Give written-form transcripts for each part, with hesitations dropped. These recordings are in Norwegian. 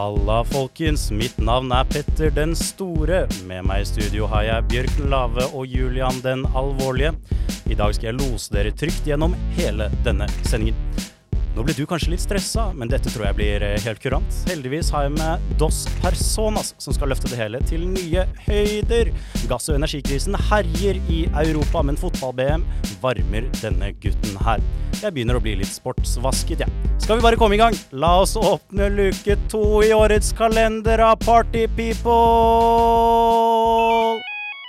Halla folkens, mitt navn Petter den Store. Med meg I studio har jeg Bjørk den Lave og Julian den Alvorlige. I dag skal jeg lose dere trygt gjennom hele denne sendingen. Nå blir du kanskje litt stresset, men dette tror jeg blir helt kurant. Heldigvis har jeg med Dos Personas, som skal løfte det hele til nye høyder. Gass- og energikrisen herjer I Europa, men fotball-BM varmer denne gutten her. Jeg begynner å bli litt sportsvasket, ja. Skal vi bare komme I gang? La oss åpne luke 2 I årets kalender av Party People!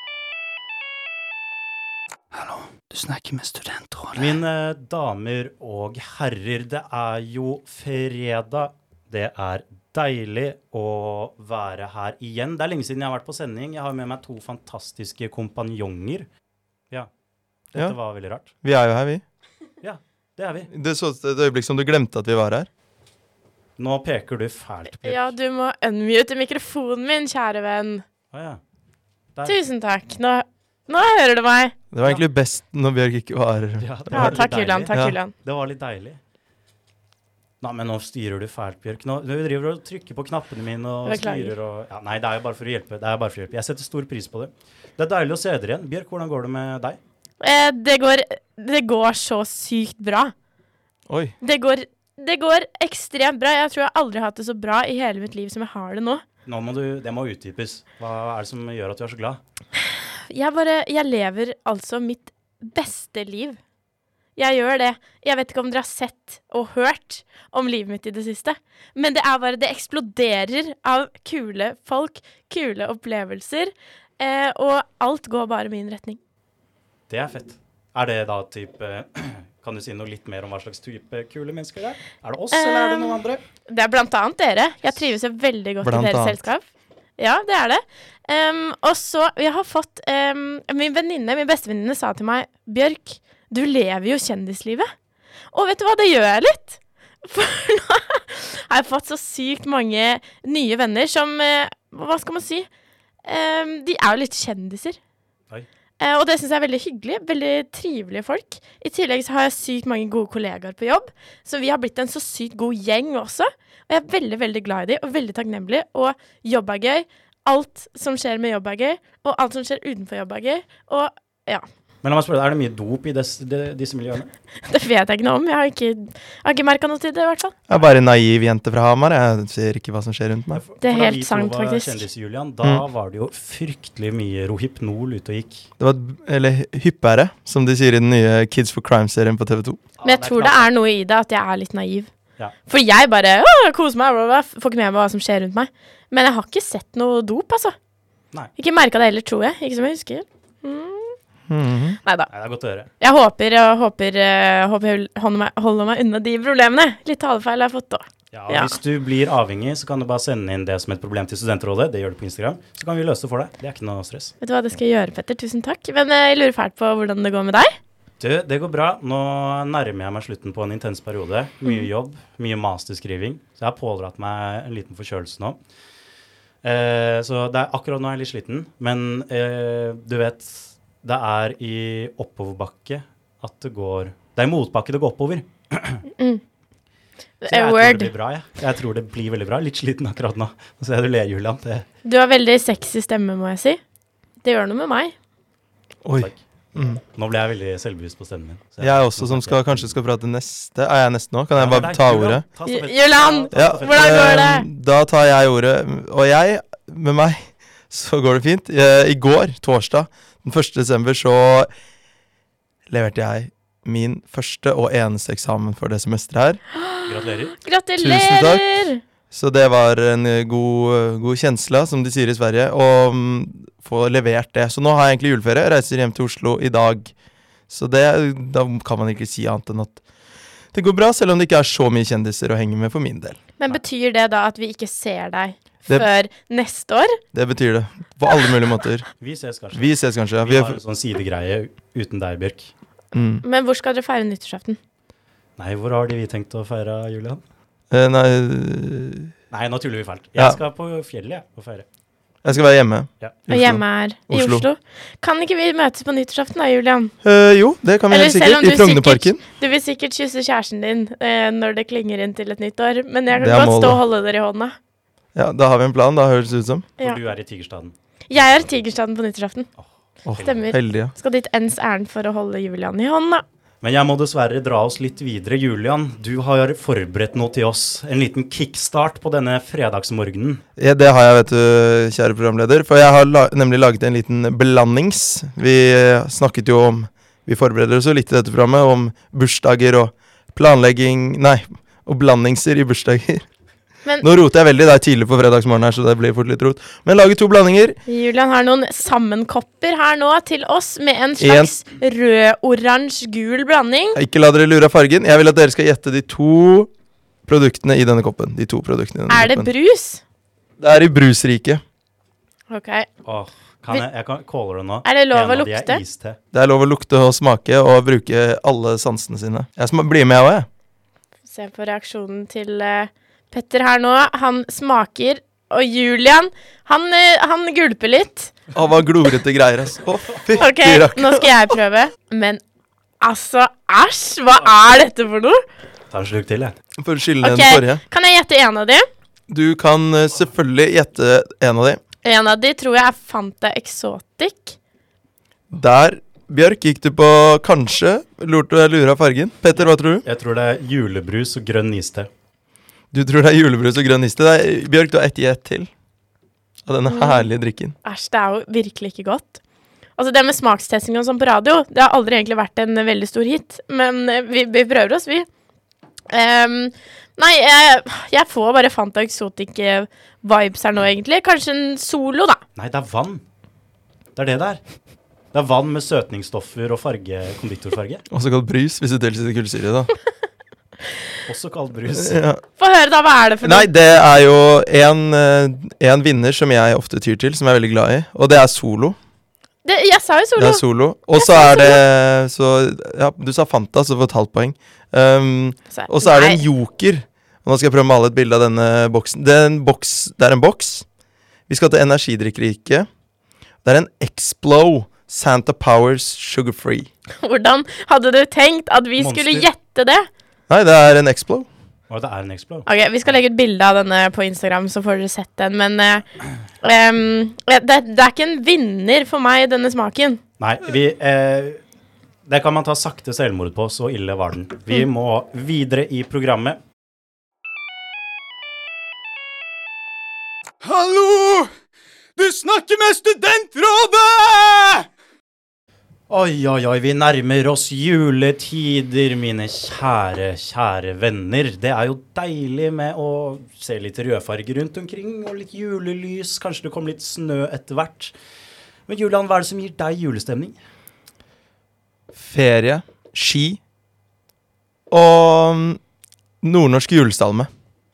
Hallo, du snakker med studentrådet. Mine damer og herrer, det jo fredag. Det deilig å være her igjen. Det lenge siden jeg har vært på sending. Jeg har med meg 2 fantastiske kompanjonger. Ja, dette var veldig rart. Vi jo her, vi. Ja, det vi. Det så et øyeblikk som du glemte at vi var her. Nå peker du fælt, Bjørk. Ja, du må unmute mikrofonen min, kjære venn. Ja. Tusen takk. Nå hører du meg. Det var egentlig best når Bjørk ikke var... Ja, takk Julian, takk Julian. Det var litt deilig. Nei, men nå styrer du fælt, Bjørk. Nå driver du og trykker på knappene mine og styrer og... Ja, nei, det jo bare for å hjelpe. Jeg setter stor pris på det. Det deilig å se dere igjen. Bjørk, hvordan går det med deg? Det går så sykt bra. Oi. Det går ekstremt bra. Jeg tror jeg aldri har hatt det så bra I hele mitt liv som jeg har det nå. Det må utdypes. Hva det som gjør at du så glad? Jeg lever altså mitt beste liv. Jeg gjør det. Jeg vet ikke om dere har sett og hørt om livet mitt I det siste. Men det bare, det eksploderer av kule folk, kule opplevelser, og alt går bare min retning. Det fett. Det da type, kan du si noe litt mer om hva slags type kule mennesker det det oss, eller det noen andre? Det blant annet dere. Jeg trives veldig godt I deres selskap. Ja, det det. Og så, jeg har fått, min beste venninne sa til meg, Bjørk, du lever jo kjendislivet. Og vet du hva, det gjør jeg litt. For nå har jeg fått så sykt mange nye venner som, hva skal man si, de jo litt kjendiser. Oi. Og det synes jeg veldig hyggelig, veldig trivelige folk. I tillegg så har jeg sykt mange gode kollegaer på jobb, så vi har blitt en så sykt god gjeng også. Og jeg veldig, veldig glad I dem, og veldig takknemlig, og jobb gøy. Alt som skjer med jobb gøy, og alt som skjer utenfor jobb gøy, og ja. Men la meg spørre, det mye dop I disse miljøene? Det vet jeg ikke noe om, jeg har ikke merket noe til det I hvert fall. Jeg bare en naiv jente fra Hamar, jeg ser ikke hva som skjer rundt meg. Det helt sant, faktisk. Da vi var kjendis, Julian, da var det jo fryktelig mye rohypnol ute og gikk. Det var, eller hyppere, som de sier I den nye Kids for Crime-serien på TV2. Men jeg tror det noe I det, at jeg litt naiv. Ja. For jeg bare, kos meg, får ikke med meg hva som skjer rundt meg. Men jeg har ikke sett noe dop, altså. Nei. Ikke merket det heller, tror jeg. Ikke som jeg husker. Neida. Nei, det godt å høre. Jeg håper jeg holder meg unna de problemene. Litt talefeil har jeg fått da. Ja, hvis du blir avhengig, så kan du bare sende inn det som et problem til studentrådet. Det gjør du på Instagram. Så kan vi løse det for deg. Det ikke noe stress. Vet du hva det skal gjøre, Petter? Tusen takk. Men jeg lurer fælt på hvordan det går med deg. Det går bra. Nå nærmer jeg meg slutten på en intens periode. Mye jobb, mye masterskriving. Så jeg har pådratt meg en liten forkjølelse nå. Så akkurat nå jeg litt sliten. Men du vet... Det I oppoverbakke at det går... Det I motbakke det går oppover. Så jeg tror det blir bra, Jeg tror det blir veldig bra. Litt sliten akkurat nå. Nå ser jeg du ler, Julian. Du har veldig sexy stemme, må jeg si. Det gjør noe med meg. Oi. Nå ble jeg veldig selvbevisst på stemmen min. Jeg også, som kanskje skal prate neste. Jeg neste nå? Kan jeg bare ta ordet? Julian, hvordan går det? Da tar jeg ordet. Og med meg, så går det fint. I går, torsdag, den 1. desember, så leverte jeg min første og eneste eksamen for det semesteret her. Gratulerer. Gratulerer! Tusen takk. Så det var en god kjensla, som de sier I Sverige, å få levert det. Så nå har jeg egentlig juleferie, jeg reiser hjem til Oslo I dag. Så da kan man ikke si annet enn at det går bra, selv om det ikke så mye kjendiser å henge med for min del. Men betyr det da at vi ikke ser deg før neste år? Det betyr det, på alle mulige måter. Vi ses kanskje. Ja. Vi har en sånn sidegreie uten deg, Bjørk. Men hvor skal dere feire nyttårsaften? Nei, hvor har vi tenkt å feire, Julian? Nei, nå tuller vi fælt. Jeg skal på fjellet, og feire. Jeg skal være hjemme. Ja. Og hjemme I Oslo. Kan ikke vi møtes på nyttårsaften da, Julian? Jo, det kan vi helt sikkert. I Frognerparken. Du vil sikkert kysse kjæresten din når det klinger inn til et nytt år, men jeg kan godt stå og holde dere I hånda. Ja, da har vi en plan, da høres det ut som. Ja. For du i Tigerstaden. Jeg i Tigerstaden på nyttårsaften. Stemmer. Heldig, ja. Skal dit ens ærend for å holde Julian i hånda. Men jeg må dessverre dra oss litt videre. Julian, du har forberedt noe til oss. En liten kickstart på denne fredagsmorgenen. Ja, det har jeg, vet du, kjære programleder. For jeg har nemlig laget en liten blandings. Vi snakket jo om, vi forbereder oss jo litt i dette programmet, om bursdager og planlegging, og blandingser i bursdager. Men, nå roter jeg veldig, det tidlig på fredagsmorgen her, så det blir fort litt rot. Men lager 2 blandinger. Julian har noen sammenkopper her nå til oss, med en slags rød-oransje-gul blanding. Ikke la dere lure av fargen. Jeg vil at dere skal gjette de 2 produktene i denne koppen. De 2 produktene i denne koppen. Det brus? Det i brusriket. Ok. Jeg kan calle det nå. Det lov å lukte? Det lov å lukte og smake og bruke alle sansene sine. Jeg blir med også, jeg. Se på reaksjonen til Petter her nå. Han smaker, og Julian, han gulper litt. Hva glorete greier, altså. Ok, nå skal jeg prøve. Men altså, æsj, hva dette for noe? Ta en slurk til, jeg. For å skylde den forrige. Kan jeg gjette en av de? Du kan selvfølgelig gjette en av de. En av de tror jeg Fanta Exotic. Der, Bjørk, gikk du på kanskje lurt å lure av fargen. Petter, hva tror du? Jeg tror det julebrus og grønn iste. Du tror det julebrus og grønn iste. Bjørk, du har ett gjett til av denne herlige drikken. Æsj, det jo virkelig ikke godt. Altså, det med smakstesting og sånn på radio, det har aldri egentlig vært en veldig stor hit. Men vi prøver oss, vi. Nei, jeg får bare Fanta Exotic vibes her nå, egentlig. Kanskje en Solo, da. Nei, det vann. Det det der. Det vann med søtningsstoffer og farge, konditorfarge. Også kalt brus, hvis du tilsetter kullsyre, da. Også kalt brus. Ja. Få høre da, hva det for noe? Nei, det jo en vinner som jeg ofte tyr til, som jeg er veldig glad i. Og det Solo. Jeg sa jo Solo. Det Solo. Og så det så, ja, du sa Fanta, så får et halvt poeng. Og så det en joker. Og nå skal jeg prøve å male et bilde av denne boksen. Det en boks. Vi skal til energidrikkeriket. Det en Explo Santa Powers Sugar Free. Hvordan hadde du tenkt at vi skulle gjette det? Nei, det en Explo. Det en Explo. Ok, vi skal legge ut bilde av denne på Instagram, så får dere sett den. Men det ikke en vinner for meg, denne smaken. Nei, det kan man ta sakte selvmord på, så ille var den. Vi må videre i programmet. Hallo! Du snakker med Studentrådet! Oi, vi nærmer oss juletider, mine kjære venner. Det jo deilig med å se litt rødfarger rundt omkring, og litt julelys, kanskje det kommer litt snø etter hvert. Men Julian, hva det som gir deg julestemning? Ferie, ski, og nordnorsk julesalme.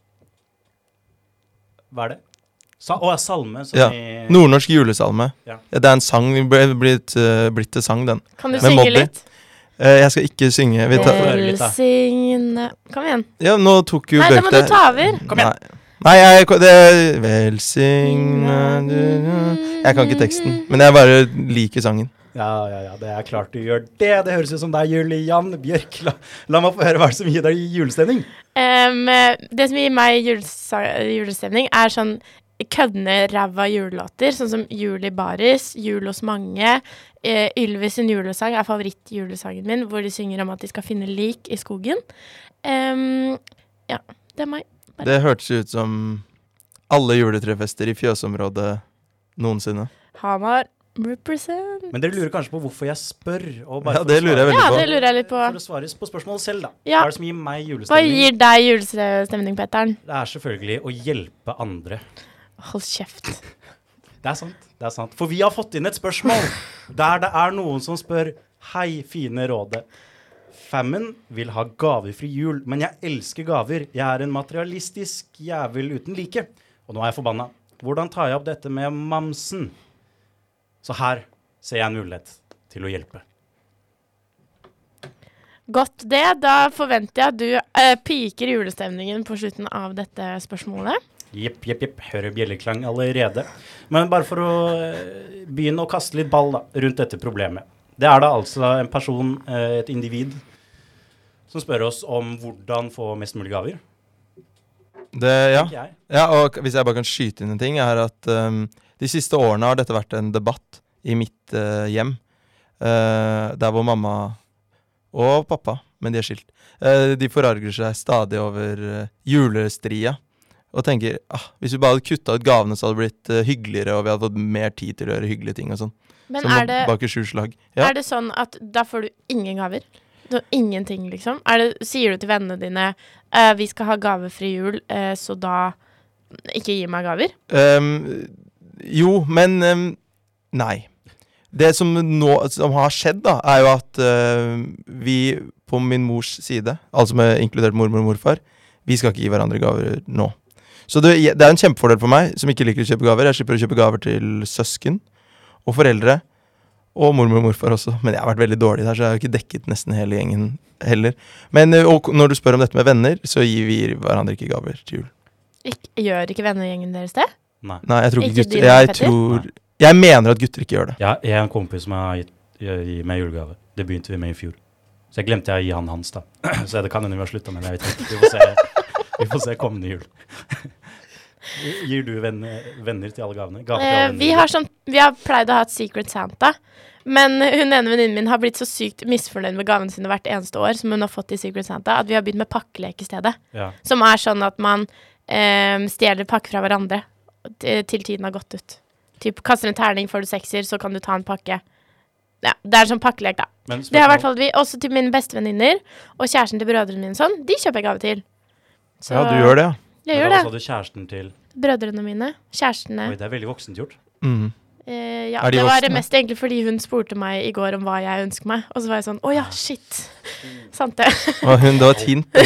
Hva det? Salme. Ja, nordnorsk julesalme. Ja. Det en sang, blitt til sang, den. Kan du synge litt? Jeg skal ikke synge. Velsigne. Kom igjen. Ja, nå tok jo Bjørk det. Nei, da må du ta over. Kom igjen. Nei, det velsigne Jeg kan ikke teksten, men jeg bare liker sangen. Ja, det klart du gjør det. Det høres ut som deg, Julian Bjørk. La meg få høre hva som gir deg julestemning. Det som gir meg julestemning sånn køddende ræva julelåter, sånn som Jul i Baris, Jul hos mange. Ylvis sin julesang favorittjulesangen min, hvor de synger om at de skal finne lik i skogen. Ja, det meg. Bare. Det hørtes ut som alle juletrefester i fjøsområdet noensinne. Hamar represent. Men dere lurer kanskje på hvorfor jeg spør? Ja, det lurer jeg veldig på. Ja, det lurer jeg litt på. For å svare på spørsmålet selv, da. Ja. Hva det som gir meg julestemning? Hva gir deg julestemning, Petteren? Det selvfølgelig å hjelpe andre. Hold kjeft. Det er sant. For vi har fått inn et spørsmål der det noen som spør: Hei, fine rådet. Femmen vil ha gavefri jul, men jeg elsker gaver. Jeg en materialistisk jævel uten like. Og nå jeg forbanna. Hvordan tar jeg opp dette med mamsen? Så her ser jeg en mulighet til å hjelpe. Godt det. Da forventer jeg at du piker julestemningen på slutten av dette spørsmålet. Jepp. Hører bjelleklang allerede. Men bare for å begynne å kaste litt ball da, rundt dette problemet. Det da altså en person, et individ, som spør oss om hvordan få mest mulig gaver. tenker jeg. Ja, og hvis jeg bare kan skyte inn en ting, er at de siste årene har dette vært en debatt i mitt hjem. Der hvor mamma og pappa, men de er skilt, de forarger seg stadig over julestria. Og tenker, hvis vi bare hadde kuttet ut gavene, så hadde det blitt hyggeligere, og vi hadde fått mer tid til å gjøre hyggelige ting og sånn. Men så bak i 7 slag. Ja. Er det sånn at da får du ingen gaver? Du har ingenting, liksom? Sier du til vennene dine, vi skal ha gavefri jul, så da ikke gi meg gaver? Jo, men nei. Det som har skjedd da, er jo at vi på min mors side, altså med inkludert mormor og morfar, vi skal ikke gi hverandre gaver nå. Så det er en kjempefordel for meg, som ikke liker å kjøpe gaver. Jeg slipper å kjøpe gaver til søsken og foreldre, og mormor og morfar også. Men jeg har vært veldig dårlig der, så jeg har ikke dekket nesten hele gjengen heller. Men når du spør om dette med venner, så gir vi hverandre ikke gaver til jul. Gjør ikke vennegjengen deres det? Nei, jeg tror ikke gutter. Jeg mener at gutter ikke gjør det. Ja, jeg er en kompis som har gitt meg julegave. Det begynte vi med i fjor. Så jeg glemte å gi han hans da. Så det kan hende vi har sluttet, men jeg vet ikke. Vi får se kommende jul. Gir du venner til alle gavene? Vi har pleid å ha et Secret Santa, men hun ene venninnen min har blitt så sykt misfornøyd med gavene sine hvert eneste år som hun har fått i Secret Santa, at vi har begynt med pakkelek i stedet. Ja. Som er sånn at man stjeler pakke fra hverandre til tiden har gått ut. Typ, kaster en terning, får du 6-er, så kan du ta en pakke. Ja, det er en sånn pakkelek da. Det har i hvert fall vi, også til mine bestevenninner og kjæresten til brødrene mine sånn, de kjøper jeg gave til. Så, ja, du gjør det, ja. Jeg gjør det. Så du kjæresten til? Brødrene mine, kjærestene. Oi, det er veldig voksent gjort. Ja, det var mest egentlig fordi hun spurte meg i går om hva jeg ønsker meg. Og så var jeg sånn, ja, shit. Sant det. Det var et hint.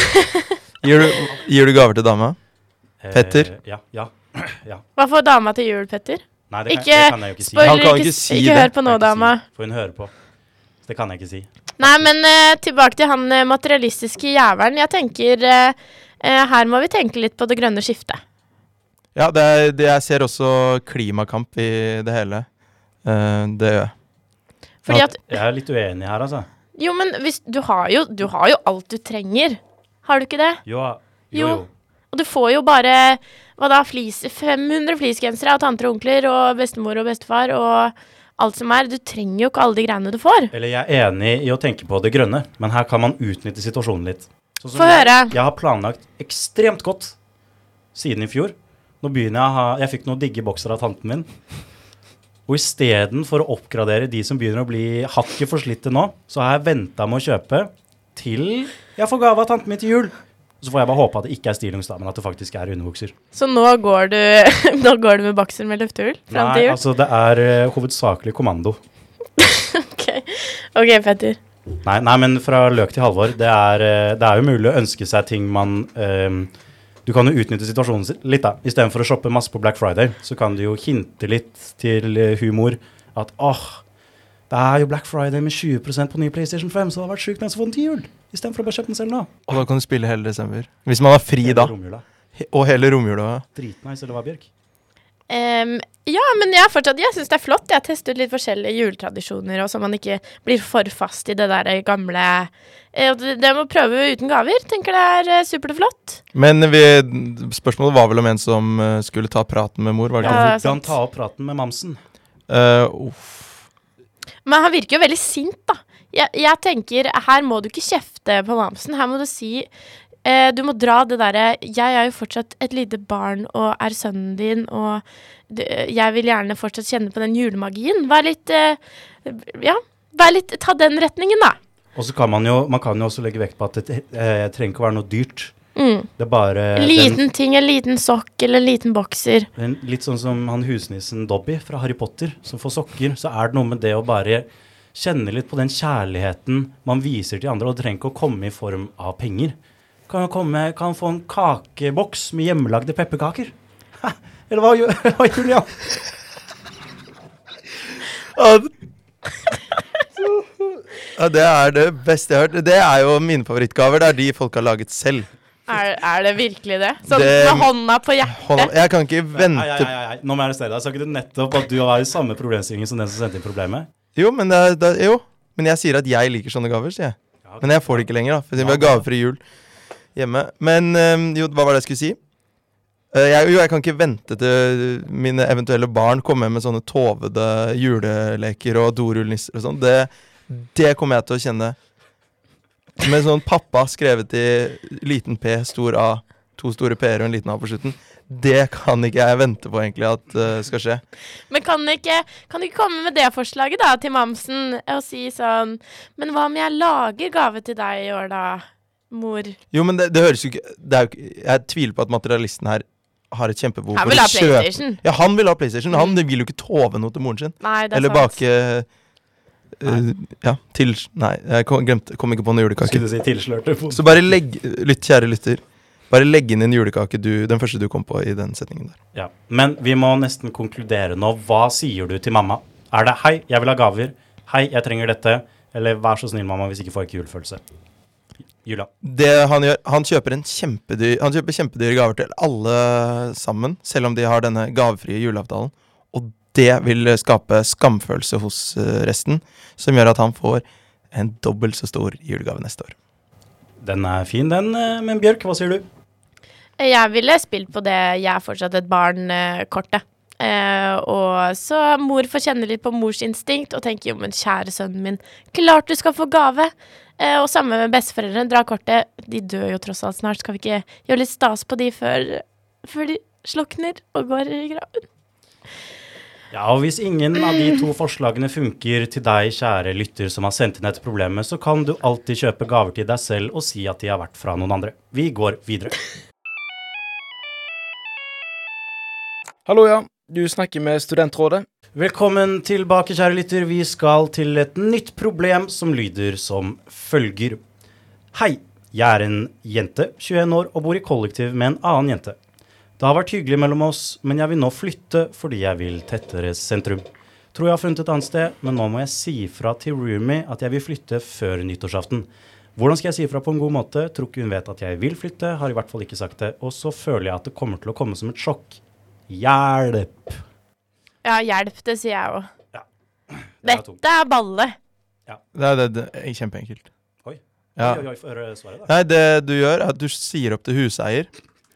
Gir du gaver til dama? Petter? Ja. Hva får dama til jul, Petter? Nei, det kan jeg jo ikke si. Han kan ikke si det. Ikke hør på nå, dama. For hun hører på. Det kan jeg ikke si. Nei, men tilbake til han materialistiske jævelen. Jeg tenker, her må vi tenke litt på det grønne skiftet. Ja, jeg ser også klimakamp i det hele. Det gjør jeg. Fordi at, jeg er litt uenig her, altså. Jo, men du har jo alt du trenger. Har du ikke det? Jo. Og du får jo bare, 500 fleecegensere av tanter og onkler og bestemor og bestefar og alt som er. Du trenger jo ikke alle de greiene du får. Eller jeg er enig i å tenke på det grønne, men her kan man utnytte situasjonen litt. Få høre. Jeg har planlagt ekstremt godt siden i fjor. Nå begynner jeg fikk noen digge bokser av tanten min. Og i stedet for å oppgradere de som begynner å bli hakket forslitte nå, så har jeg ventet med å kjøpe til jeg får gave av tanten min til jul. Så får jeg bare håpe at det ikke er stillongs da, men at det faktisk er underbukser. Så nå går du med bokser med løftehull frem til jul? Nei, altså det er hovedsakelig kommando. Ok, Petter. Nei, men fra løk til halvår, det er jo mulig å ønske seg ting man... Du kan jo utnytte situasjonen litt da. I stedet for å shoppe masse på Black Friday, så kan du jo hinte litt til humor at det er jo Black Friday med 20% på ny PlayStation 5, så det har vært sykt mens å få den til jul. I stedet for å bare kjøpe den selv nå. Og da kan du spille hele desember. Hvis man har fri da. Og hele romjula. Dritnice, eller hva, Bjørk? Ja, men jeg synes det er flott. Jeg har testet litt forskjellige juletradisjoner, og så man ikke blir for fast i det der gamle... Det må prøve uten gaver. Tenker det er superflott. Men spørsmålet var vel om en som skulle ta praten med mor, var det ikke? Hvordan ta opp praten med mamsen? Men han virker jo veldig sint da. Jeg tenker, her må du ikke kjefte på mamsen. Her må du si, du må dra det der, jeg er jo fortsatt et lite barn og er sønnen din, og jeg vil gjerne fortsatt kjenne på den julemagien. Ta den retningen da. Og så kan man jo også legge vekt på at det trenger ikke å være noe dyrt. Det er bare... En liten ting, en liten sokk eller en liten bokser. Litt sånn som han husnissen Dobby fra Harry Potter, som får sokker, så er det noe med det å bare kjenne litt på den kjærligheten man viser til andre, og det trenger ikke å komme i form av penger. Kan få en kakeboks med hjemmelagde pepperkaker. Eller hva, Julia? Ja, det er det beste jeg har hørt. Det er jo mine favorittgaver, det er de folk har laget selv. Er det virkelig det? Sånn med hånda på hjertet? Jeg kan ikke vente... Nå må jeg arrestere deg. Sa ikke du nettopp at du har i samme problemstilling som den som sendte inn problemet? Jo, men jeg sier at jeg liker sånne gaver, sier jeg. Men jeg får det ikke lenger da, for vi har gavefri jul hjemme. Men hva var det jeg skulle si? Jeg kan ikke vente til mine eventuelle barn kommer med sånne tovede juleleker og dorullnisser og sånn. Det kommer jeg til å kjenne. Med sånn pappa skrevet i liten P, stor A, 2 store P-er og en liten A på slutten. Det kan ikke jeg vente på egentlig at skal skje. Men kan du ikke komme med det forslaget da til mamsen og si sånn, men hva om jeg lager gave til deg i år da, mor? Jo, men det høres jo ikke, jeg tviler på at materialisten her har et kjempebehov for å kjøpe. PlayStation. Ja, han vil ha PlayStation. Han vil jo ikke tove noe til moren sin. Nei, det er eller sant. Bake nei, jeg kom ikke på noen julekake. Skulle du si tilslørte? Så bare kjære lytter, bare legg inn en julekake den første du kom på i den setningen der. Ja, men vi må nesten konkludere nå. Hva sier du til mamma? Er det, hei, jeg vil ha gaver. Hei, jeg trenger dette. Eller vær så snill, mamma, hvis ikke får jeg ikke julefølelse. Julia. Det han gjør, han kjøper kjempedyre gaver til alle sammen, selv om de har denne gavefrie juleavtalen. Og det vil skape skamfølelse hos resten, som gjør at han får en dobbelt så stor julegave neste år. Den er fin, den. Men Bjørk, hva sier du? Jeg ville spilt på det jeg er fortsatt et barn-kortet. Og så mor får kjenne litt på mors instinkt og tenke, jo, men kjære sønnen min, klart du skal få gave. Og sammen med besteforeldrene, dra kortet. De dør jo tross alt snart. Skal vi ikke gjøre litt stas på de før de slokner og går i graven? Ja, og hvis ingen av de 2 forslagene funker til deg, kjære lytter som har sendt inn et problem, så kan du alltid kjøpe gaver til deg selv og si at de har vært fra noen andre. Vi går videre. Hallo, ja. Du snakker med Studentrådet. Velkommen tilbake, kjære lytter. Vi skal til et nytt problem som lyder som følger. Hei, jeg er en jente, 21 år, og bor i kollektiv med en annen jente. Det har vært hyggelig mellom oss, men jeg vil nå flytte fordi jeg vil tettere sentrum. Tror jeg har funnet et annet sted, men nå må jeg si fra til roomie at jeg vil flytte før nyttårsaften. Hvordan skal jeg si fra på en god måte? Tror ikke hun vet at jeg vil flytte, har i hvert fall ikke sagt det, og så føler jeg at det kommer til å komme som et sjokk. Hjelp! Ja, hjelp, det sier jeg også. Ja. Dette er balle. Ja. Det er kjempeenkelt. Oi. Ja. Oi, for svaret da. Nei, det du gjør er at du sier opp til huseier.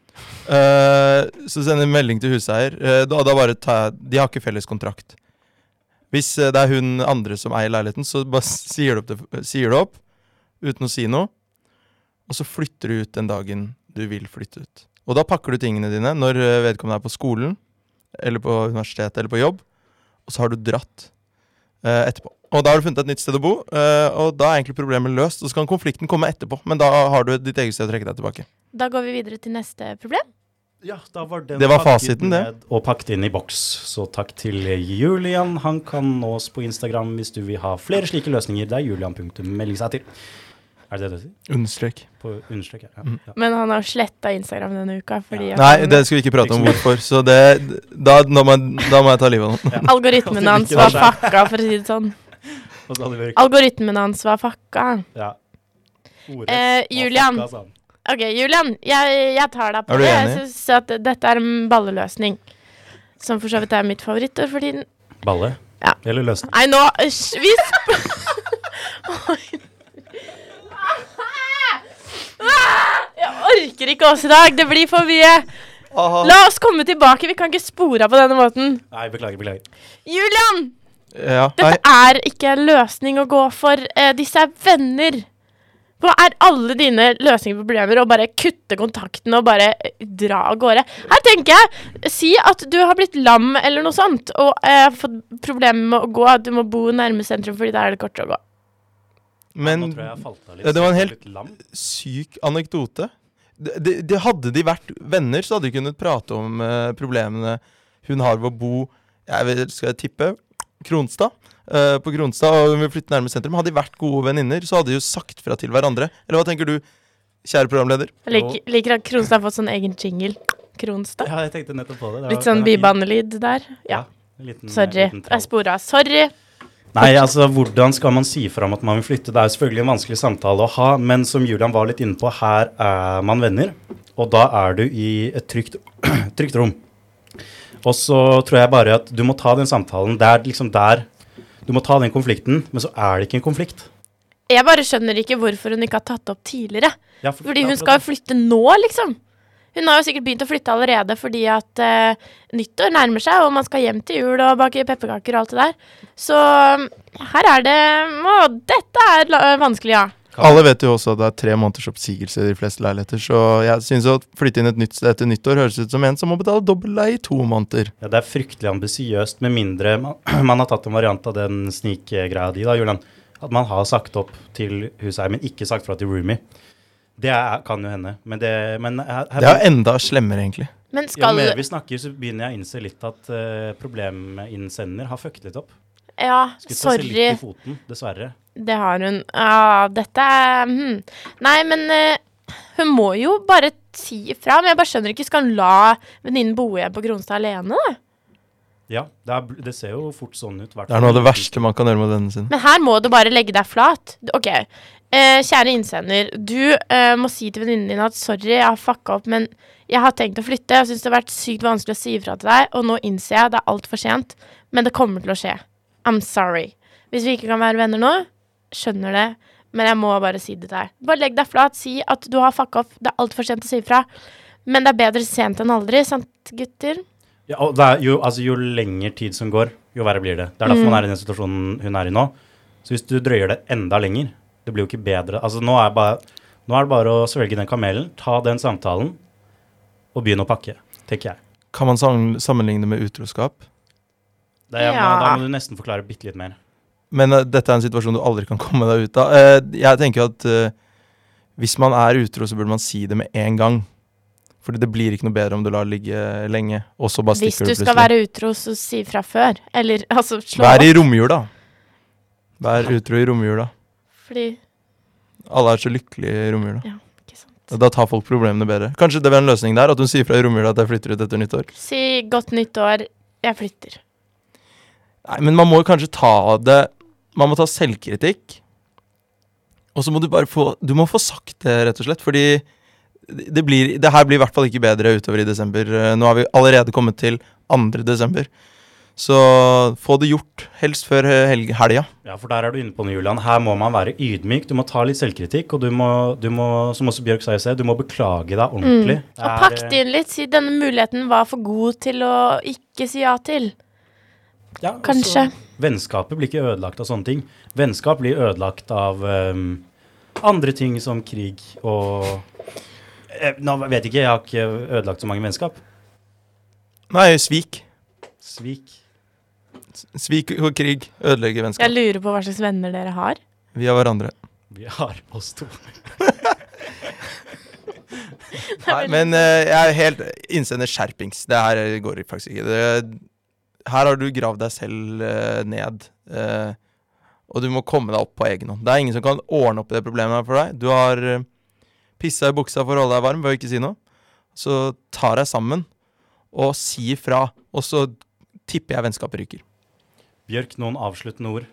Så sender en melding til huseier. Da bare de har ikke felles kontrakt. Hvis det er hun andre som eier leiligheten, så bare sier du opp uten å si noe. Og så flytter du ut den dagen du vil flytte ut. Og da pakker du tingene dine når vedkommende er på skolen, eller på universitetet, eller på jobb. Og så har du dratt etterpå. Og da har du funnet et nytt sted å bo, og da er egentlig problemet løst. Og så kan konflikten komme etterpå, men da har du ditt eget sted å trekke deg tilbake. Da går vi videre til neste problem. Ja, da var det var fasiten, det. Og pakket inn i boks. Så takk til Julian. Han kan nås på Instagram hvis du vil ha flere slike løsninger. Det er julian.melding seg til. Er det det du sier? Understrek. På understrek, ja. Ja. Men han har slettet Instagram denne uka. Fordi Nei, det skal vi ikke prate om hvorfor. Så da må jeg ta livet av noen. Ja. Algoritmen hans var fucka, for å si det sånn. Algoritmen hans var fucka. Ja. Julian. Fucka, ok, Julian, jeg tar deg på det. Jeg synes at dette er en balleløsning. Som for så vidt er mitt favorittord for tiden. Balle? Ja. Eller løsning? Nei, nå... Jeg orker ikke oss i dag. Det blir for mye. Aha. La oss komme tilbake. Vi kan ikke spore av på denne måten. Nei, beklager. Julian! Ja, dette er ikke en løsning å gå for. Disse er venner. Hva er alle dine løsninger på problemer? Og bare kutte kontakten og bare dra av gårde. Her tenker jeg, si at du har blitt lam eller noe sånt, og fått problemer med å gå. Du må bo nærme sentrum, fordi der er det kortere å gå. Men ja, det var en helt syk anekdote. Hadde de vært venner, så hadde de kunnet prate om problemene hun har ved å bo, skal jeg tippe, Kronstad. På Kronstad, og hun vil flytte nærmere sentrum. Hadde de vært gode venninner, så hadde de jo sagt fra til hverandre. Eller hva tenker du, kjære programleder? Jeg liker at Kronstad har fått sånn egen jingle. Kronstad. Ja, jeg tenkte nettopp på det. Litt sånn bibanelyd der. Ja. Sorry, jeg sporet. Sorry. Nei, altså, hvordan skal man si fra om at man vil flytte? Det er jo selvfølgelig en vanskelig samtale å ha, men som Julian var litt inne på, her er man venner, og da er du i et trygt rom. Og så tror jeg bare at du må ta den samtalen, det er liksom der, du må ta den konflikten, men så er det ikke en konflikt. Jeg bare skjønner ikke hvorfor hun ikke har tatt opp tidligere. Ja, fordi hun skal flytte nå, liksom. Hun har jo sikkert begynt å flytte allerede fordi at nyttår nærmer seg, og man skal hjem til jul og bake pepperkaker og alt det der. Så her er det... dette er vanskelig, ja. Alle vet jo også at det er 3 måneders oppsigelse i de fleste leiligheter, så jeg synes å flytte inn et nytt sted etter nyttår høres ut som en som må betale dobbelt leie i 2 måneder. Ja, det er fryktelig ambisiøst, med mindre man har tatt en variant av den snikgreia di da, Julian. At man har sagt opp til huset, men ikke sagt fra til roomie. Det kan jo hende, men det er enda slemmere egentlig. Men Jo mer vi snakker, så begynner jeg å innse litt at problemet med innsender har fucket litt opp. Ja, Skulle ta sorry. seg litt i foten, dessverre. Det har hun. Dette er... Nei, men hun må jo bare si ifra. Men jeg bare skjønner ikke, skal hun la venninnen bo igjen på Gronstad alene da? Ja, det ser jo fort sånn ut. Det er noe av det verste man kan gjøre med denne sin. Men her må du bare legge deg flat. Ok, kjære innsender, du må si til venninnen din at sorry, jeg har fucket opp, men jeg har tenkt å flytte. Jeg synes det har vært sykt vanskelig å si ifra til deg, og nå innser jeg det er alt for sent, men det kommer til å skje. I'm sorry. Hvis vi ikke kan være venner nå, skjønner det, men jeg må bare si det til deg. Bare legg deg flat, si at du har fucket opp, det er alt for sent å si ifra, men det er bedre sent enn aldri, sant gutter? Ja, og det er jo lenger tid som går, jo verre blir det. Det er derfor man er i den situasjonen hun er i nå. Så hvis du drøyer det enda lenger, det blir jo ikke bedre. Altså nå er det bare å svelge den kamelen, ta den samtalen, og begynne å pakke, tenker jeg. Kan man sammenligne med utroskap? Da må du nesten forklare bitte litt mer. Men dette er en situasjon du aldri kan komme deg ut av. Jeg tenker at hvis man er utro, så burde man si det med en gang. Fordi det blir ikke noe bedre om du lar det ligge lenge, og så bare stikker du plutselig. Hvis du skal være utro, så si fra før. Eller, altså, slå Vær i romjula. Vær utro i romjula. Fordi... Alle er så lykkelige i romjula. Ja, ikke sant. Da tar folk problemene bedre. Kanskje det var en løsning der, at hun sier fra i romjula at jeg flytter ut etter nyttår. Si godt nyttår, jeg flytter. Nei, men man må kanskje ta det. Man må ta selvkritikk. Og så må du bare få sagt det, rett og slett. Fordi det her blir i hvert fall ikke bedre utover i desember. Nå har vi allerede kommet til 2. desember. Så få det gjort, helst før helga. Ja, for der er du inne på noe, Julian. Her må man være ydmyk, du må ta litt selvkritikk, og du må som også Bjørk sa i sted, du må beklage deg ordentlig. Og pakk det inn litt, si denne muligheten var for god til å ikke si ja til. Ja, Kanskje. Vennskapet blir ikke ødelagt av sånne ting. Vennskap blir ødelagt av andre ting som krig og... Nå vet jeg ikke, jeg har ikke ødelagt så mange vennskap. Nei, svik. Svik og krig ødelegger vennskap. Jeg lurer på hva slags venner dere har. Vi har hverandre. Vi har oss 2. Nei, men jeg er helt innsender skjerpings. Det her går faktisk ikke. Her har du gravd deg selv ned. Og du må komme deg opp på egen hånd. Det er ingen som kan ordne opp i det problemet her for deg. Du har pisset i buksa for å holde deg varm, bør ikke si noe. Så ta deg sammen og si fra. Og så tipper jeg vennskapet ryker. Bjørk, noen avsluttende ord?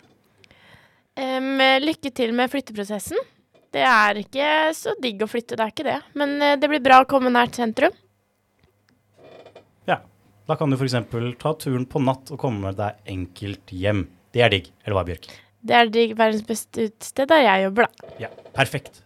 Lykke til med flytteprosessen. Det er ikke så digg å flytte, det er ikke det. Men det blir bra å komme nært sentrum. Ja, da kan du for eksempel ta turen på natt og komme deg enkelt hjem. Det er digg, eller hva, Bjørk? Det er digg, verdens beste utsted der jeg jobber da. Ja, perfekt.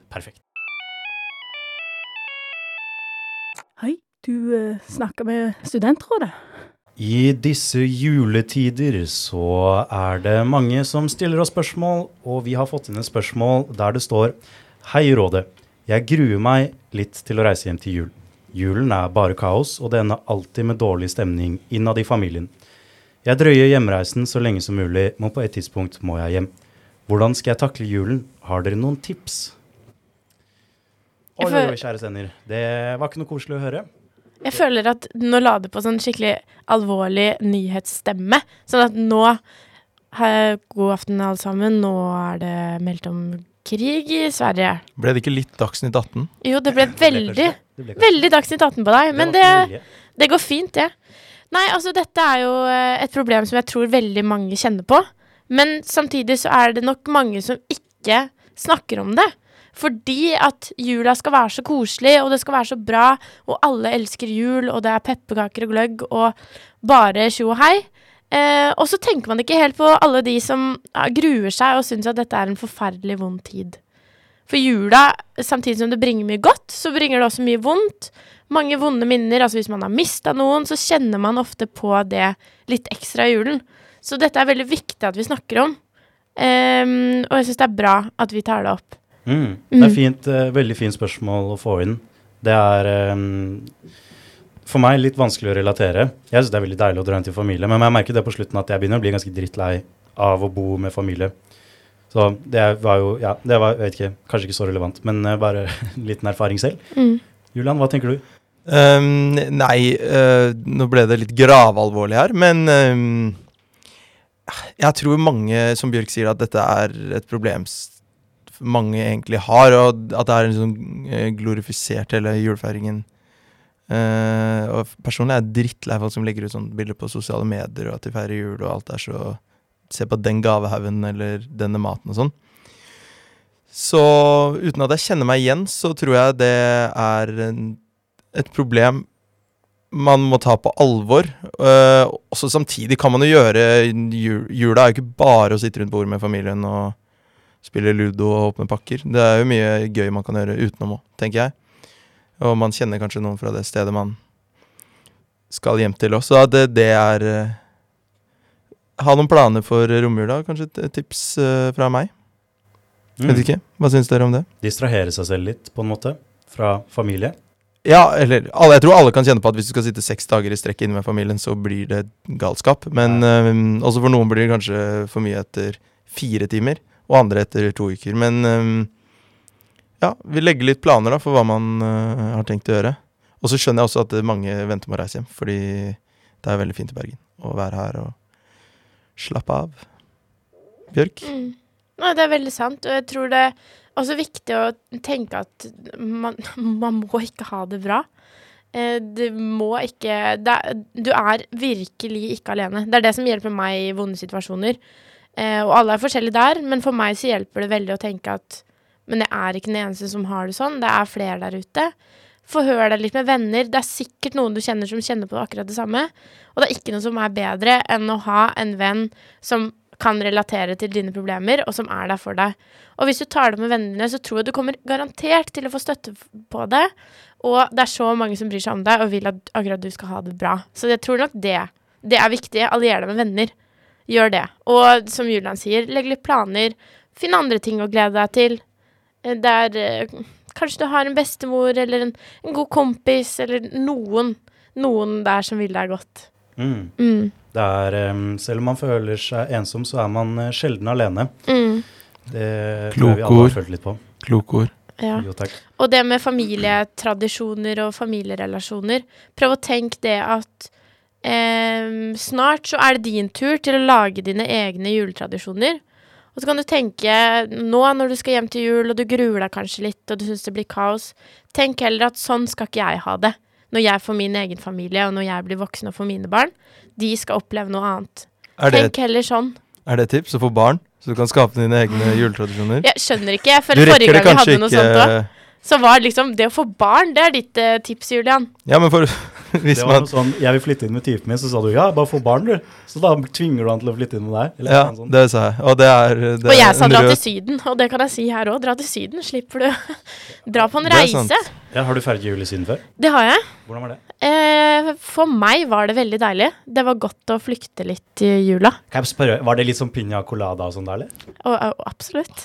Hei, du snakker med studentrådet. I disse juletider så er det mange som stiller oss spørsmål, og vi har fått inn et spørsmål der det står: Hei rådet, jeg gruer meg litt til å reise hjem til jul. Julen er bare kaos, og det ender alltid med dårlig stemning innad i familien. Jeg drøyer hjemreisen så lenge som mulig, men på et tidspunkt må jeg hjem. Hvordan skal jeg takle julen? Har dere noen tips? Oi, kjære sender, det var ikke noe koselig å høre. Jeg føler at nå la det på sånn skikkelig alvorlig nyhetsstemme. Sånn at nå, god aften alle sammen, nå er det meldt om krig i Sverige. Ble det ikke litt Dagsnytt 18? Jo, det ble veldig Dagsnytt 18 på deg, men det går fint, det. Nei, altså dette er jo et problem som jeg tror veldig mange kjenner på. Men samtidig så er det nok mange som ikke snakker om det. Fordi at jula skal være så koselig, og det skal være så bra, og alle elsker jul, og det er pepperkaker og gløgg, og bare tjo og hei. Og så tenker man ikke helt på alle de som gruer seg og synes at dette er en forferdelig vond tid. For jula, samtidig som det bringer mye godt, så bringer det også mye vondt. mange vonde minner. Altså hvis man har mistet noen, så kjenner man ofte på det litt ekstra i julen. Så dette er veldig viktig at vi snakker om. Og jeg synes det er bra at vi tar det opp. Det er fint, veldig fint spørsmål å få inn. Det er for meg litt vanskelig å relatere. Jeg synes det er veldig deilig å dra inn til familie, men jeg merker det på slutten at jeg begynner å bli ganske drittlei av å bo med familie. Så det var jo, ja, det var, jeg vet ikke, kanskje ikke så relevant, men bare en liten erfaring selv. Julian, hva tenker du? Nei, nå ble det litt gravalvorlig her, men jeg tror mange, som Bjørk sier, at dette er et problem mange egentlig har, og at det er en sånn glorifisert hele julefeiringen. Og personlig er jeg drittlei folk som legger ut sånne bilder på sosiale medier og at de feirer jul og alt er så se på den gavehaugen eller denne maten og sånn. Så uten at jeg kjenner meg igjen, så tror jeg det er et problem man må ta på alvor. Også samtidig kan man jo gjøre jula er jo ikke bare å sitte rundt bordet med familien og spille ludo og åpne pakker. Det er jo mye gøy man kan gjøre utenom også, tenker jeg. Og man kjenner kanskje noen fra det stedet man skal hjem til også. Så det er ha noen planer for romjula, kanskje et tips fra meg. Vet ikke, hva synes dere om det? Distrahere seg selv litt, på en måte, fra familie. Ja, eller jeg tror alle kan kjenne på at hvis du skal sitte 6 dager i strekk inne med familien, så blir det galskap. Men også for noen blir det kanskje for mye etter 4 timer, og andre etter 2 uker. Men ja, vi legger litt planer da for hva man har tenkt å gjøre. Og så skjønner jeg også at mange venter med å reise hjem, fordi det er veldig fint i Bergen å være her og slappe av. Bjørk? Nei, det er veldig sant, og jeg tror det er også viktig å tenke at man må ikke ha det bra. Du er virkelig ikke alene. Det er det som hjelper meg i vonde situasjoner. Og alle er forskjellige der, men for meg så hjelper det veldig å tenke at men jeg er ikke den eneste som har det sånn. Det er flere der ute. Forhør deg litt med venner. Det er sikkert noen du kjenner som kjenner på akkurat det samme. Og det er ikke noe som er bedre enn å ha en venn som kan relatere til dine problemer, og som er der for deg. Og hvis du tar det med vennene dine, så tror jeg du kommer garantert til å få støtte på det. Og det er så mange som bryr seg om deg, og vil at akkurat du skal ha det bra. Så jeg tror nok det er viktig. Allier deg med venner. Gjør det. Og som Julian sier, legg litt planer. Finn andre ting å glede deg til. Der kanskje du har en bestemor eller en god kompis eller noen der som vil deg godt. Det er, selv om man føler seg ensom, så er man sjelden alene. Det tror jeg vi alle har følt litt på. Klokord. Ja. Jo, takk. Og det med familietradisjoner og familierelasjoner, prøv å tenke det at snart så er det din tur til å lage dine egne juletradisjoner. Og så kan du tenke, nå når du skal hjem til jul, og du gruer deg kanskje litt, og du synes det blir kaos, tenk heller at sånn skal ikke jeg ha det. Når jeg får min egen familie, og når jeg blir voksen og får mine barn, de skal oppleve noe annet. Tenk heller sånn. Er det et tips å få barn, så du kan skape dine egne juletradisjoner? Jeg skjønner ikke, jeg føler forrige gang vi hadde noe sånt også. Så var liksom, det å få barn, det er ditt tips, Julian. Ja, men hvis det var noe sånn, jeg vil flytte inn med typen min, så sa du, ja, bare få barn, du. Så da tvinger du han til å flytte inn med deg. Eller ja, sånn. Det sa jeg. Og jeg sa dra til Syden, og det kan jeg si her også. Dra til Syden, slipper du dra på en reise. Ja, har du feiret jul i Syden før? Det har jeg. Hvordan var det? For meg var det veldig deilig. Det var godt å flykte litt i jula. Kan jeg spørre, var det litt sånn piña colada og sånn der, eller? Absolutt.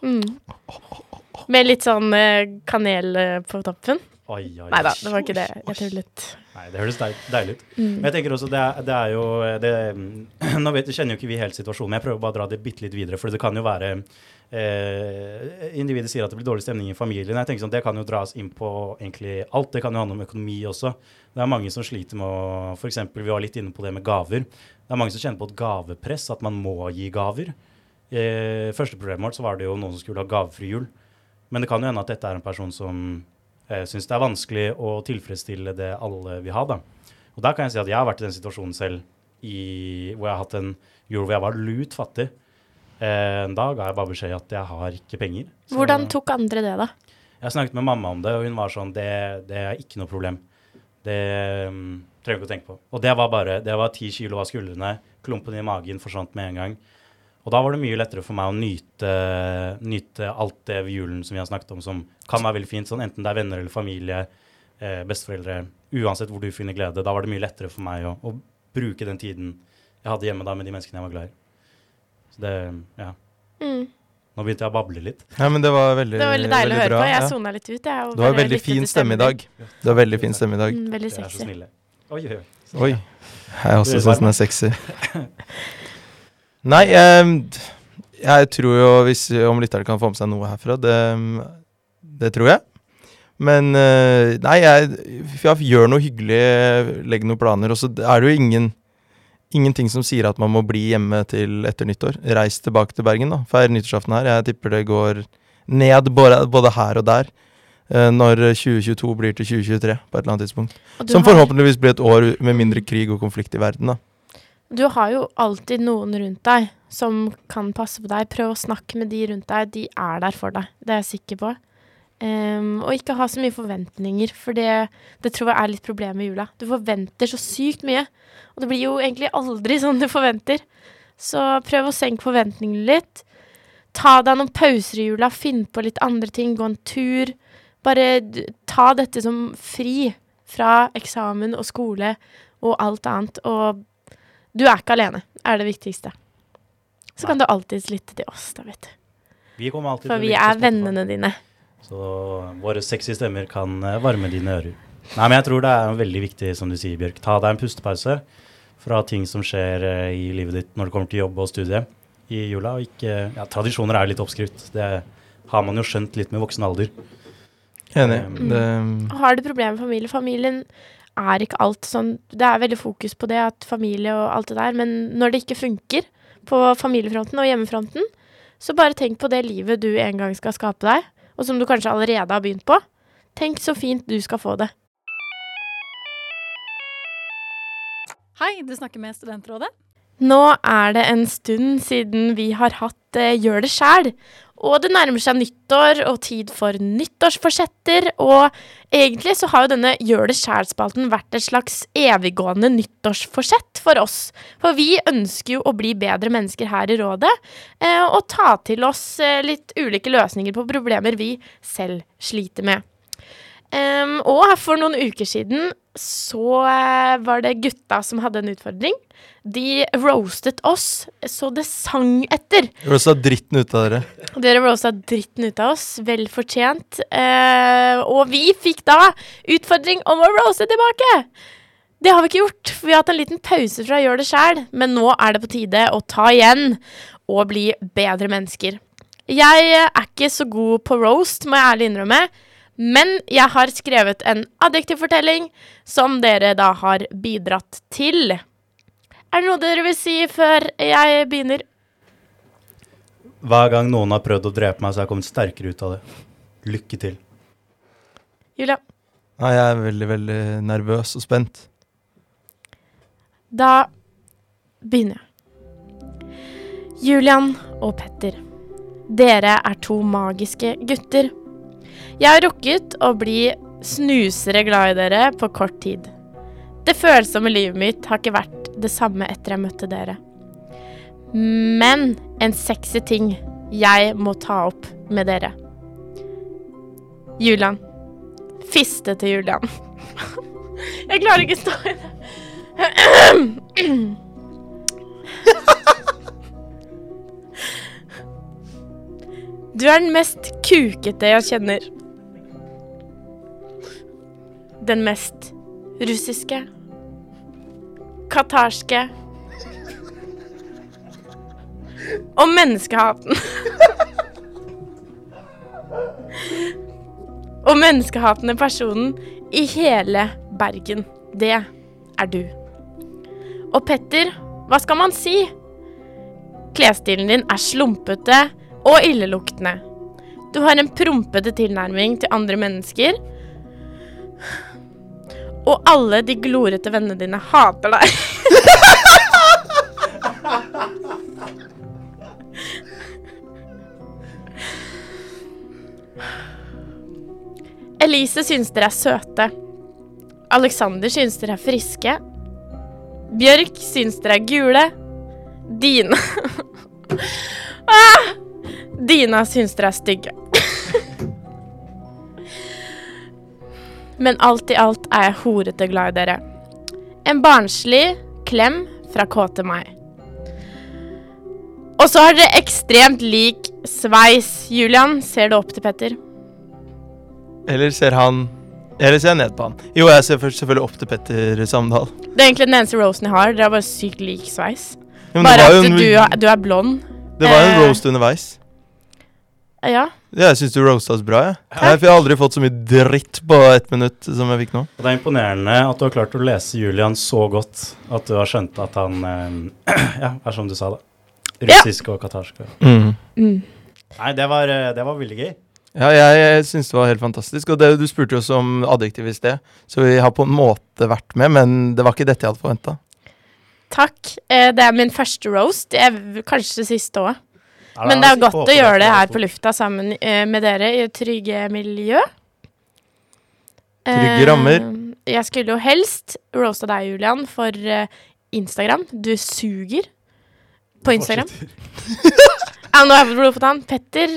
Med litt sånn kanel på toppen. Neida, det var ikke det. Jeg tullet. Nei, det høres deilig ut. Men jeg tenker også, det er jo nå kjenner jo ikke vi helt situasjonen, men jeg prøver bare å dra det bitte litt videre, for det kan jo være individet sier at det blir dårlig stemning i familien. Jeg tenker sånn, det kan jo dras inn på egentlig alt. Det kan jo handle om økonomi også. Det er mange som sliter med å, for eksempel, vi var litt inne på det med gaver. Det er mange som kjenner på et gavepress, at man må gi gaver. Første problemet vårt så var det jo noen som skulle ha gavefri jul. Men det kan jo hende at dette er en person som synes det er vanskelig å tilfredsstille det alle vil ha, da. Og da kan jeg si at jeg har vært i den situasjonen selv, hvor jeg har hatt en jul hvor jeg var lut fattig. En dag ga jeg bare beskjed at jeg har ikke penger. Så hvordan tok andre det da? Jeg snakket med mamma om det, og hun var sånn, det er ikke noe problem. Det trenger jeg ikke å tenke på. Og det var 10 kilo av skuldrene, klumpen i magen forsvant med en gang. Og da var det mye lettere for meg å nyte alt det ved julen som vi har snakket om, som kan være veldig fint, sånn, enten det er venner eller familie, besteforeldre, uansett hvor du finner glede. Da var det mye lettere for meg å bruke den tiden jeg hadde hjemme da med de menneskene jeg var glad i. Så det, ja. Nå begynte jeg å bable litt. Ja, men det var veldig bra. Det var veldig deilig å høre på. Jeg zonet litt ut. Du har veldig fin stemme i dag. Du har veldig fin stemme i dag. Veldig Det er så sexy. snille. Oi. Oi. Jeg også synes den er sexy. Nei, jeg tror jo om lytterne kan få med seg noe herfra, det tror jeg. Men nei, jeg gjør noe hyggelig, legger noen planer, og så er det jo ingenting som sier at man må bli hjemme til etter nyttår. Reis tilbake til Bergen da, feir nyttårsaften her. Jeg tipper det går ned både her og der, når 2022 blir til 2023 på et eller annet tidspunkt. Som forhåpentligvis blir et år med mindre krig og konflikt i verden da. Du har jo alltid noen rundt deg som kan passe på deg. Prøv å snakke med de rundt deg. De er der for deg. Det er jeg sikker på. Og ikke ha så mye forventninger, for det tror jeg er litt problem med jula. Du forventer så sykt mye, og det blir jo egentlig aldri sånn du forventer. Så prøv å senke forventningene litt. Ta deg noen pauser i jula, finn på litt andre ting, gå en tur. Bare ta dette som fri fra eksamen og skole og alt annet, og du er ikke alene, er det viktigste. Så kan du alltid lytte til oss, da vet du. Vi kommer alltid for vi er vennene dine. Så våre sexy stemmer kan varme dine ører. Nei, men jeg tror det er veldig viktig, som du sier, Bjørk. Ta deg en pustepause fra ting som skjer i livet ditt når det kommer til jobb og studie i jula. Og ikke, tradisjoner er litt oppskrytt. Det har man jo skjønt litt med voksen alder. Enig. Har du problemer med familie? Familien er ikke alt sånn. Det er veldig fokus på det, at familie og alt det der. Men når det ikke funker på familiefronten og hjemmefronten, så bare tenk på det livet du en gang skal skape deg, og som du kanskje allerede har begynt på. Tenk så fint du skal få det. Hei, du snakker med Studentrådet. Nå er det en stund siden vi har hatt Gjør det selv. Og det nærmer seg nyttår og tid for nyttårsforsetter, og egentlig så har jo denne Gjør det selv-spalten vært et slags eviggående nyttårsforsett for oss. For vi ønsker jo å bli bedre mennesker her i rådet, og ta til oss litt ulike løsninger på problemer vi selv sliter med. Og for noen uker siden så var det gutta som hadde en utfordring. De roastet oss, så det sang etter. Roastet dritten ut av dere. Dere roastet dritten ut av oss, vel fortjent. Og vi fikk da utfordring om å roaste tilbake. Det har vi ikke gjort, for vi har hatt en liten pause fra å gjøre det selv. Men nå er det på tide å ta igjen og bli bedre mennesker. Jeg er ikke så god på roast, må jeg ærlig innrømme. Men jeg har skrevet en adjektivfortelling som dere da har bidratt til. Er det noe dere vil si før jeg begynner? Hver gang noen har prøvd å drepe meg, så har jeg kommet sterkere ut av det. Lykke til. Julia? Ja, jeg er veldig, veldig nervøs og spent. Da begynner jeg. Julian og Petter. Dere er to magiske gutter. Jeg har rukket å bli snusere glad i dere på kort tid. Det følsomme livet mitt har ikke vært det samme etter jeg møtte dere. Men en sexy ting jeg må ta opp med dere. Julian. Fiste til Julian. Jeg klarer ikke å stå i det. Du er den mest kukete jeg kjenner. Den mest russiske, katarske og menneskehaten. Og menneskehatende personen i hele Bergen. Det er du. Og Petter, hva skal man si? Klesstilen din er slumpete og illeluktende. Du har en prompete tilnærming til andre mennesker. Og alle de glorete vennene dine hater deg. Elise syns dere er søte. Alexander syns dere er friske. Bjørk syns dere er gule. Dina Dina syns dere er stygge. men alt i alt er jeg horete glad i dere. En barnslig klem fra kåte meg. Og så har dere ekstremt lik sveis. Julian, ser du opp til Petter? Eller ser jeg ned på han? Jo, jeg ser selvfølgelig opp til Petter Samdal. Det er egentlig den eneste roasten jeg har. Dere har bare sykt lik sveis. Ja, men bare det var at du er blond. Det var jo en roast underveis. Ja. Jeg synes du roastet oss bra, jeg. Jeg har aldri fått så mye dritt på 1 minutt som jeg fikk nå. Og det er imponerende at du har klart å lese Julian så godt at du har skjønt at han er som du sa da. Russisk og katarsk. Nei, det var veldig gøy. Ja, jeg synes det var helt fantastisk. Og du spurte jo oss om adjektiv i sted, så vi har på en måte vært med, men det var ikke dette jeg hadde forventet. Takk. Det er min første roast. Det er kanskje det siste også. Men det er godt å gjøre det her på lufta sammen med dere i et trygge miljø. Trygge rammer. Jeg skulle jo helst roaste deg, Julian, for Instagram. Du suger på Instagram. Ja, nå har jeg fått blod på tann. Petter,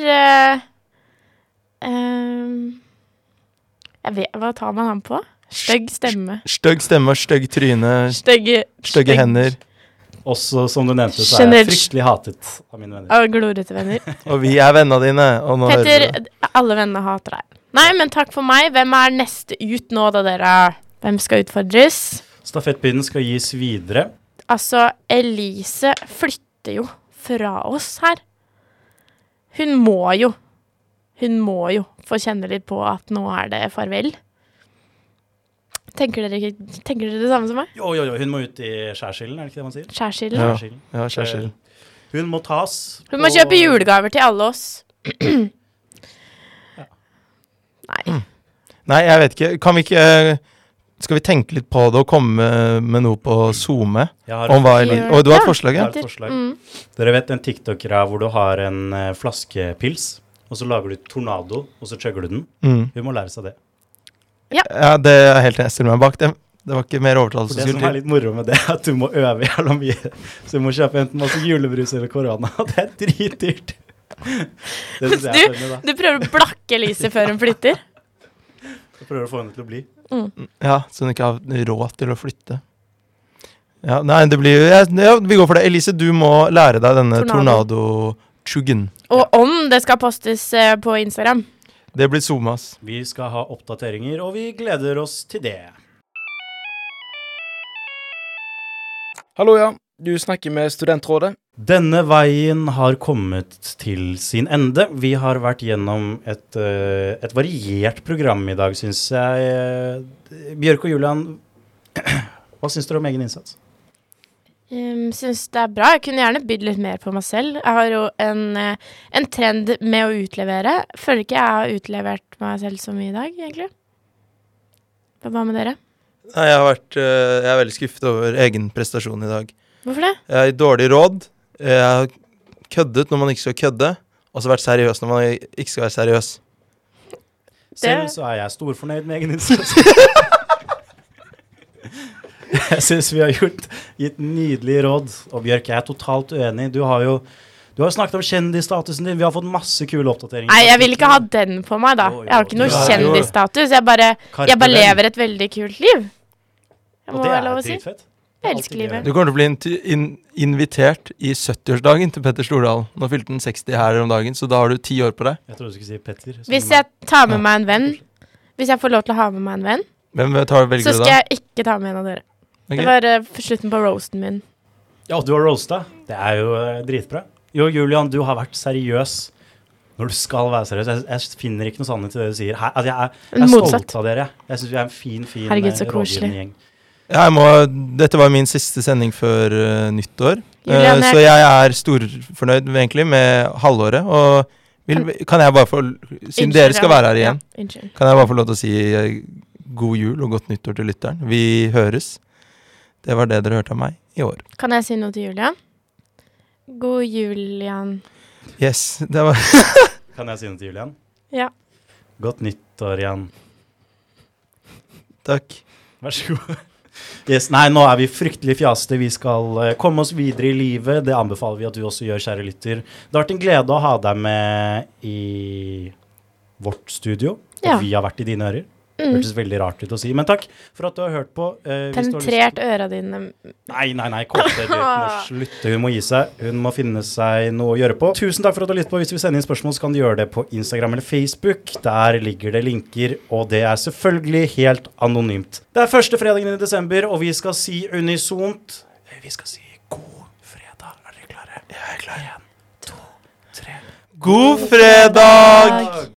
jeg vet, hva tar man han på? Stygg stemme. Stygg stemme og stygg tryne. Stygge hender. Også, som du nevnte, så er jeg fryktelig hatet av mine venner. Og glorete venner. Og vi er vennene dine. Og nå Petter, alle vennene hater deg. Nei, men takk for meg. Hvem er neste ut nå, da dere? Hvem skal utfordres? Stafettpinnen skal gis videre. Altså, Elise flytter jo fra oss her. Hun må jo få kjenne litt på at nå er det farvel. Tenker dere det samme som meg? Jo, hun må ut i skjærsilden, er det ikke det man sier? Skjærsilden? Ja, skjærsilden. Hun må tas. Hun må kjøpe julegaver til alle oss. Nei. Nei, jeg vet ikke. Skal vi tenke litt på det og komme med noe på Zoom? Og du har et forslag, ja? Jeg har et forslag. Dere vet en TikTok-greie hvor du har en flaskepils, og så lager du tornado, og så chugger du den. Hun må lære seg det. Ja, det er helt jeg stiller meg bak. Det var ikke mer overtalelse. Det som er litt moro med det, at du må øve jævla mye. Så du må kjøpe enten masse julebrus eller korona, og det er dritdyrt. Du prøver å blakke Elise før hun flytter? Jeg prøver å få henne til å bli. Ja, så hun ikke har råd til å flytte. Ja, nei, det blir jo... vi går for det. Elise, du må lære deg denne tornado-chuggen. Og om det skal postes på Instagram. Det blir zoomas. Vi skal ha oppdateringer, og vi gleder oss til det. Hallo, ja. Du snakker med Studentrådet. Denne veien har kommet til sin ende. Vi har vært gjennom et variert program i dag, synes jeg. Bjørk og Julian, hva synes dere om egen innsats? Synes det er bra. Jeg kunne gjerne bydd litt mer på meg selv. Jeg har jo en trend med å utlevere. Føler ikke jeg har utlevert meg selv så mye i dag, egentlig. Hva med dere? Nei, jeg er veldig skuffet over egen prestasjon i dag. Hvorfor det? Jeg har dårlig råd. Jeg har køddet når man ikke skal kødde, og så vært seriøs når man ikke skal være seriøs. Selv så er jeg storfornøyd med egen innsats. Jeg synes vi har gitt nydelige råd, og Bjørk, jeg er totalt uenig. Du har snakket om kjendisstatusen din, vi har fått masse kule oppdateringer. Nei, jeg vil ikke ha den på meg da. Jeg har ikke noe kjendisstatus, jeg bare lever et veldig kult liv. Og det er dritfett. Jeg elsker livet. Du kommer til å bli invitert i 70-årsdagen til Petter Stordalen. Nå fylte han 60 her om dagen, så da har du 10 år på deg. Jeg trodde du skulle si Petter. Hvis jeg tar med meg en venn, hvis jeg får lov til å ha med meg en venn, så skal jeg ikke ta med en av dere. Okay. Det var slutten på roasten min. Ja, du har roastet. Det er jo dritbra. Jo, Julian, du har vært seriøs når du skal være seriøs. Jeg finner ikke noe sannhet til det du sier. Jeg er stolt av dere. Jeg synes vi er en fin rådgivende gjeng. Ja, dette var min siste sending før nyttår. Julian, så jeg er storfornøyd egentlig med halvåret. Og kan jeg bare få, siden dere skal være her igjen, kan jeg bare få lov til å si god jul og godt nyttår til lytteren. Vi høres. Det var det dere hørte av meg i år. Kan jeg si noe til Julian? God jul, Jan. Yes, det var... Kan jeg si noe til Julian? Ja. Godt nyttår, Jan. Takk. Vær så god. Yes, nei, nå er vi fryktelig fjaste. Vi skal komme oss videre i livet. Det anbefaler vi at du også gjør, kjære lytter. Det har vært en glede å ha deg med i vårt studio. Ja. Vi har vært i dine ører. Hørtes veldig rart ut å si, men takk for at du har hørt på. Penetrert øra dine. Nei, Kåte, du må slutte, hun må gi seg. Hun må finne seg noe å gjøre på. Tusen takk for at du har lyttet på. Hvis du vil sende inn spørsmål, så kan du gjøre det på Instagram eller Facebook. Der ligger det linker, og det er selvfølgelig helt anonymt. Det er første fredagen i desember, og vi skal si unisont. Vi skal si god fredag. Er dere klare? Jeg er klar. 1, 2, 3. God fredag!